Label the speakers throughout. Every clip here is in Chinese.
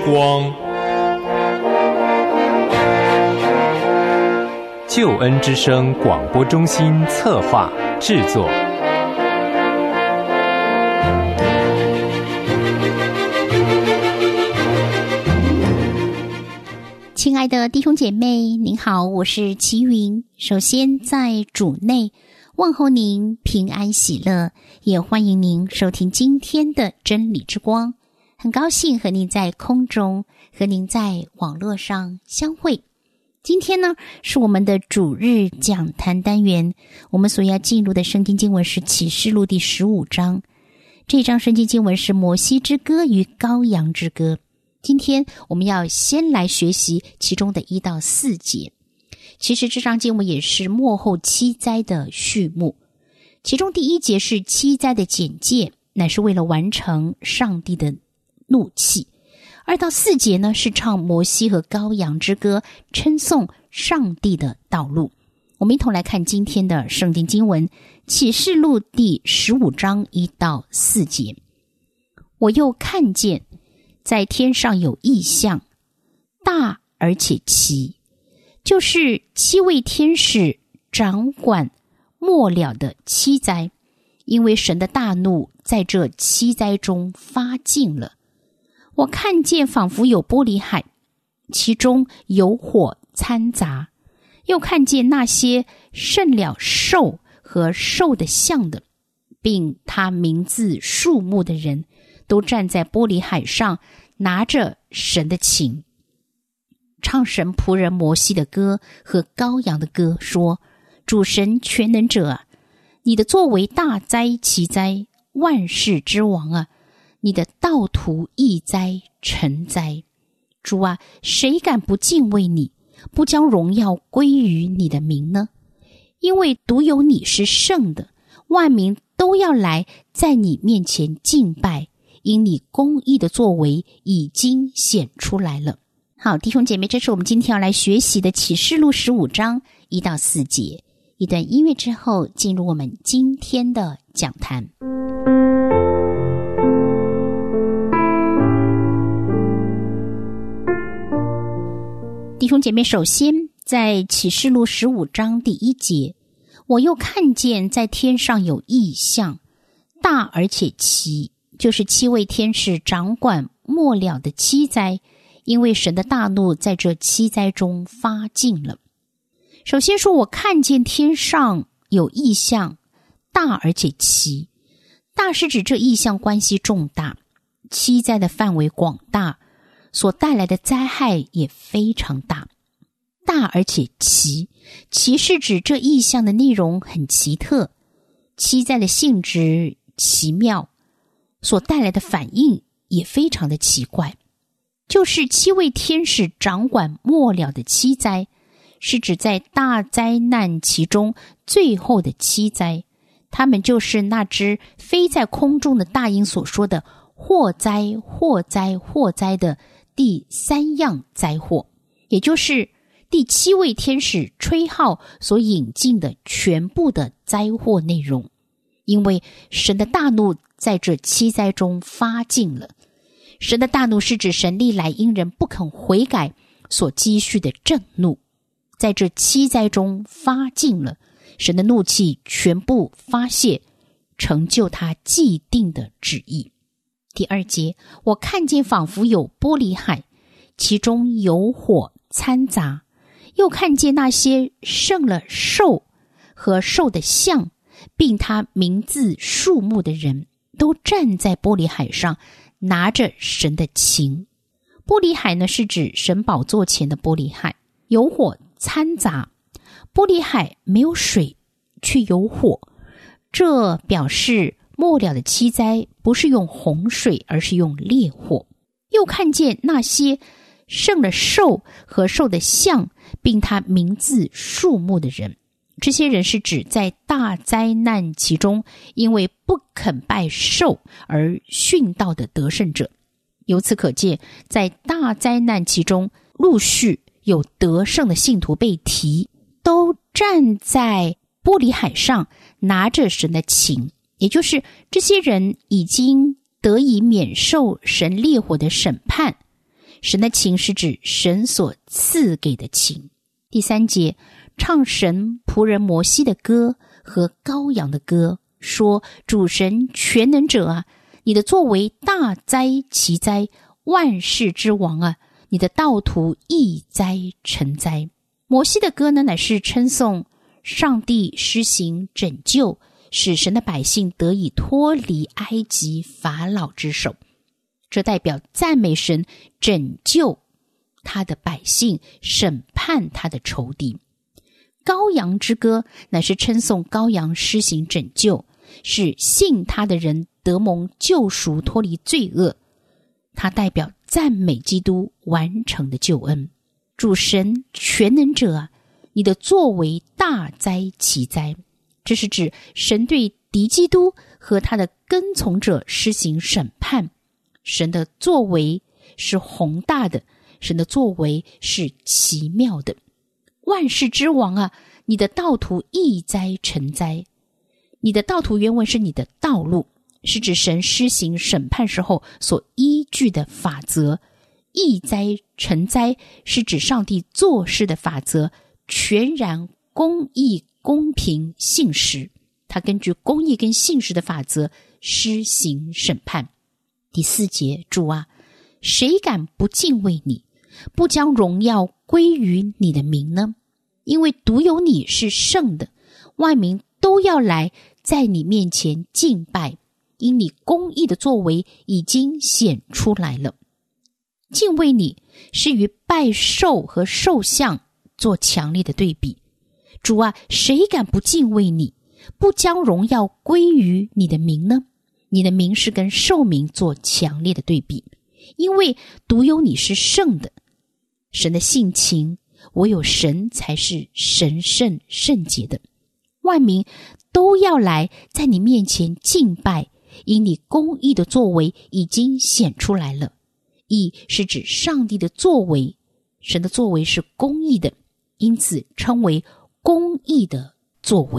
Speaker 1: 光，救恩之声广播中心策划制作。
Speaker 2: 亲爱的弟兄姐妹，您好，我是齐云。首先在主内问候您平安喜乐，也欢迎您收听今天的真理之光。很高兴和您在空中，和您在网络上相会。今天呢，是我们的主日讲坛单元，我们所要进入的圣经经文是启示录第15章。这章圣经经文是摩西之歌与羔羊之歌。今天我们要先来学习其中的1到4节。其实这章经文也是末后7灾的序幕。其中第1节是7灾的简介，乃是为了完成上帝的怒气。2到4节呢，是唱摩西和羔羊之歌，称颂上帝的道路。我们一同来看今天的圣经经文，启示录第15章1到4节。我又看见在天上有异象，大而且奇，就是7位天使掌管末了的7灾，因为神的大怒在这7灾中发尽了。我看见仿佛有玻璃海，其中有火掺杂，又看见那些胜了兽和兽的像的，并他名字数目的人，都站在玻璃海上，拿着神的琴，唱神仆人摩西的歌和羔羊的歌，说：主神全能者啊，你的作为大灾奇灾，万世之王啊，你的道途易灾成灾。主啊，谁敢不敬畏你，不将荣耀归于你的名呢？因为独有你是圣的，万民都要来在你面前敬拜，因你公义的作为已经显出来了。好，弟兄姐妹，这是我们今天要来学习的启示录15章1到4节。一段音乐之后，进入我们今天的讲坛。弟兄姐妹，首先在启示录15章第1节，我又看见在天上有异象，大而且奇，就是7位天使掌管末了的7灾，因为神的大怒在这7灾中发尽了。首先说，我看见天上有异象，大而且奇。大是指这异象关系重大，7灾的范围广大，所带来的灾害也非常大。大而且奇，奇是指这异象的内容很奇特，7灾的性质奇妙，所带来的反应也非常的奇怪。就是7位天使掌管末了的7灾，是指在大灾难其中最后的7灾，他们就是那只飞在空中的大鹰所说的祸灾祸灾祸灾的第3样灾祸，也就是第7位天使吹号所引进的全部的灾祸内容。因为神的大怒在这7灾中发尽了。神的大怒是指神历来因人不肯悔改所积蓄的震怒，在这7灾中发尽了，神的怒气全部发泄，成就他既定的旨意。第2节，我看见仿佛有玻璃海，其中有火掺杂，又看见那些胜了兽和兽的像，并他名字数目的人，都站在玻璃海上，拿着神的琴。玻璃海呢，是指神宝座前的玻璃海，有火掺杂。玻璃海没有水，却有火，这表示末了的7灾不是用洪水，而是用烈火。又看见那些胜了兽和兽的像，并他名字数目的人，这些人是指在大灾难其中因为不肯拜兽而殉道的得胜者。由此可见，在大灾难其中陆续有得胜的信徒被提，都站在玻璃海上，拿着神的琴，也就是这些人已经得以免受神烈火的审判， 神的情是指神所赐给的情。第3节，唱神仆人摩西的歌和羔羊的歌，说：主神全能者啊，你的作为大哉奇哉，万世之王啊，你的道途易哉成哉。摩西的歌呢，乃是称颂上帝施行拯救，使神的百姓得以脱离埃及法老之手。这代表赞美神拯救他的百姓，审判他的仇敌。羔羊之歌乃是称颂羔羊施行拯救，使信他的人得蒙救赎，脱离罪恶。它代表赞美基督完成的救恩。主神全能者啊，你的作为大哉奇哉。这是指神对敌基督和他的跟从者施行审判。神的作为是宏大的，神的作为是奇妙的。万世之王啊，你的道途易哉成哉。你的道途原文是你的道路，是指神施行审判时候所依据的法则。易哉成哉是指上帝做事的法则全然公义、公平、信实。他根据公义跟信实的法则施行审判。第4节，主啊，谁敢不敬畏你，不将荣耀归于你的名呢？因为独有你是圣的，万民都要来在你面前敬拜，因你公义的作为已经显出来了。敬畏你是与拜兽和兽像做强烈的对比。主啊，谁敢不敬畏你，不将荣耀归于你的名呢？你的名是跟兽名做强烈的对比，因为独有你是圣的。神的性情，唯有神才是神圣圣洁的。万民都要来在你面前敬拜，因你公义的作为已经显出来了。义是指上帝的作为，神的作为是公义的，因此称为公义的作为。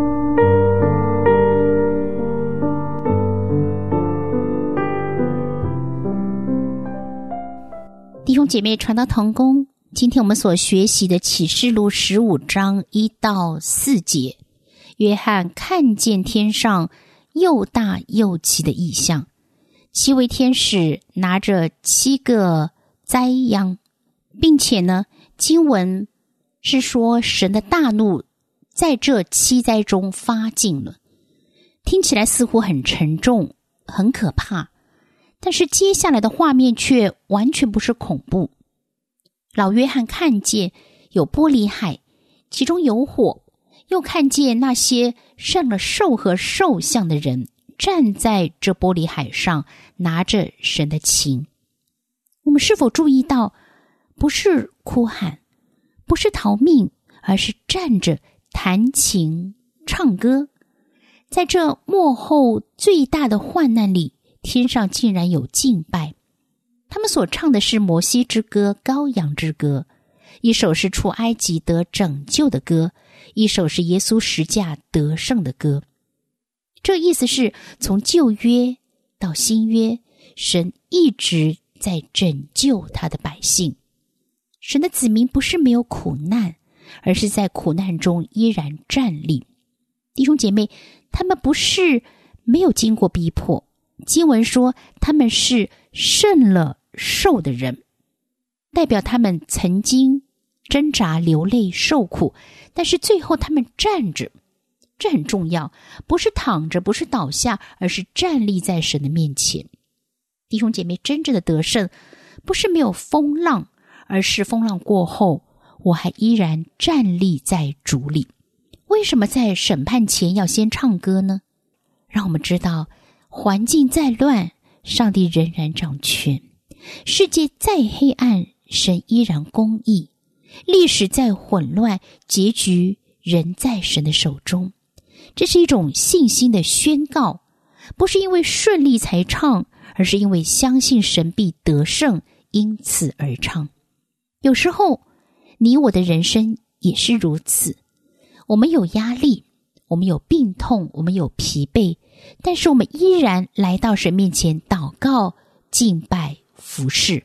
Speaker 2: 弟兄姐妹，传道同工，今天我们所学习的启示录15章1到4节，约翰看见天上又大又奇的异象，7位天使拿着7个灾殃，并且呢，经文是说神的大怒在这7灾中发尽了。听起来似乎很沉重，很可怕，但是接下来的画面却完全不是恐怖。老约翰看见有玻璃海，其中有火，又看见那些上了兽和兽像的人站在这玻璃海上，拿着神的琴。我们是否注意到，不是哭喊，不是逃命，而是站着弹琴唱歌。在这末后最大的患难里，天上竟然有敬拜。他们所唱的是摩西之歌、羔羊之歌，一首是出埃及得拯救的歌，一首是耶稣十架得胜的歌。这意思是从旧约到新约，神一直在拯救他的百姓。神的子民不是没有苦难，而是在苦难中依然站立。弟兄姐妹，他们不是没有经过逼迫，经文说他们是胜了兽的人，代表他们曾经挣扎流泪受苦，但是最后他们站着。这很重要，不是躺着，不是倒下，而是站立在神的面前。弟兄姐妹，真正的得胜不是没有风浪，而是风浪过后我还依然站立在主里。为什么在审判前要先唱歌呢？让我们知道，环境再乱，上帝仍然掌权；世界再黑暗，神依然公义；历史再混乱，结局仍在神的手中。这是一种信心的宣告，不是因为顺利才唱，而是因为相信神必得胜，因此而唱。有时候你我的人生也是如此，我们有压力，我们有病痛，我们有疲惫，但是我们依然来到神面前祷告、敬拜、服侍。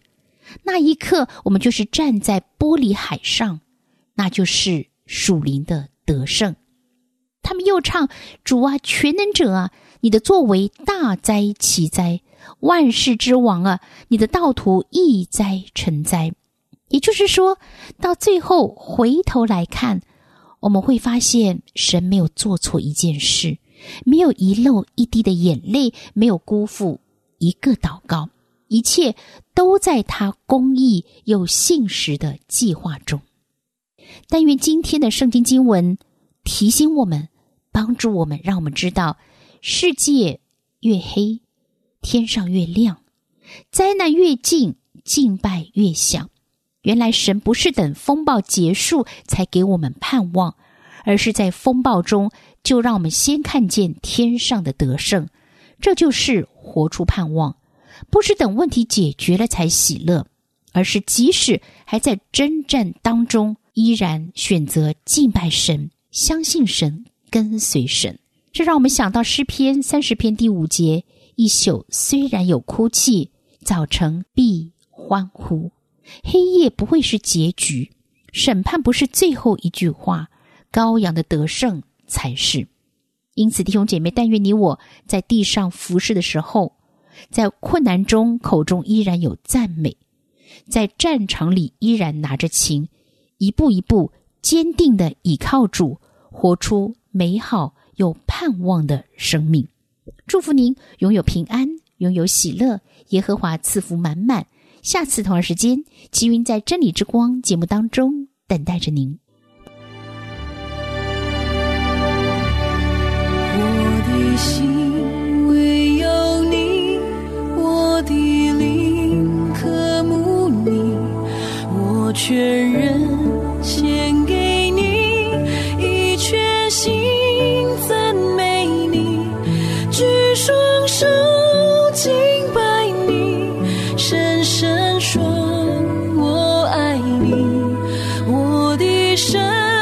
Speaker 2: 那一刻我们就是站在玻璃海上，那就是属灵的得胜。他们又唱，主啊，全能者啊，你的作为大哉奇哉，万事之王啊，你的道途易哉成哉。也就是说，到最后回头来看，我们会发现神没有做错一件事，没有遗漏一滴的眼泪，没有辜负一个祷告，一切都在他公义又信实的计划中。但愿今天的圣经经文提醒我们，帮助我们，让我们知道，世界越黑，天上越亮，灾难越近，敬拜越响。原来神不是等风暴结束才给我们盼望，而是在风暴中就让我们先看见天上的得胜。这就是活出盼望，不是等问题解决了才喜乐，而是即使还在征战当中，依然选择敬拜神，相信神，跟随神。这让我们想到诗篇30篇第5节，一宿虽然有哭泣，早晨必欢呼。黑夜不会是结局，审判不是最后一句话，羔羊的得胜才是。因此弟兄姐妹，但愿你我在地上服侍的时候，在困难中口中依然有赞美，在战场里依然拿着琴，一步一步坚定地倚靠主，活出美好又盼望的生命。祝福您拥有平安，拥有喜乐，耶和华赐福满满。下次同样时间，齐云在真理之光节目当中等待着您。
Speaker 3: 我的心唯有你，我的灵渴慕你，我全人献给你，一全心赞美你，举双手敬拜你，深深说我爱你，我的神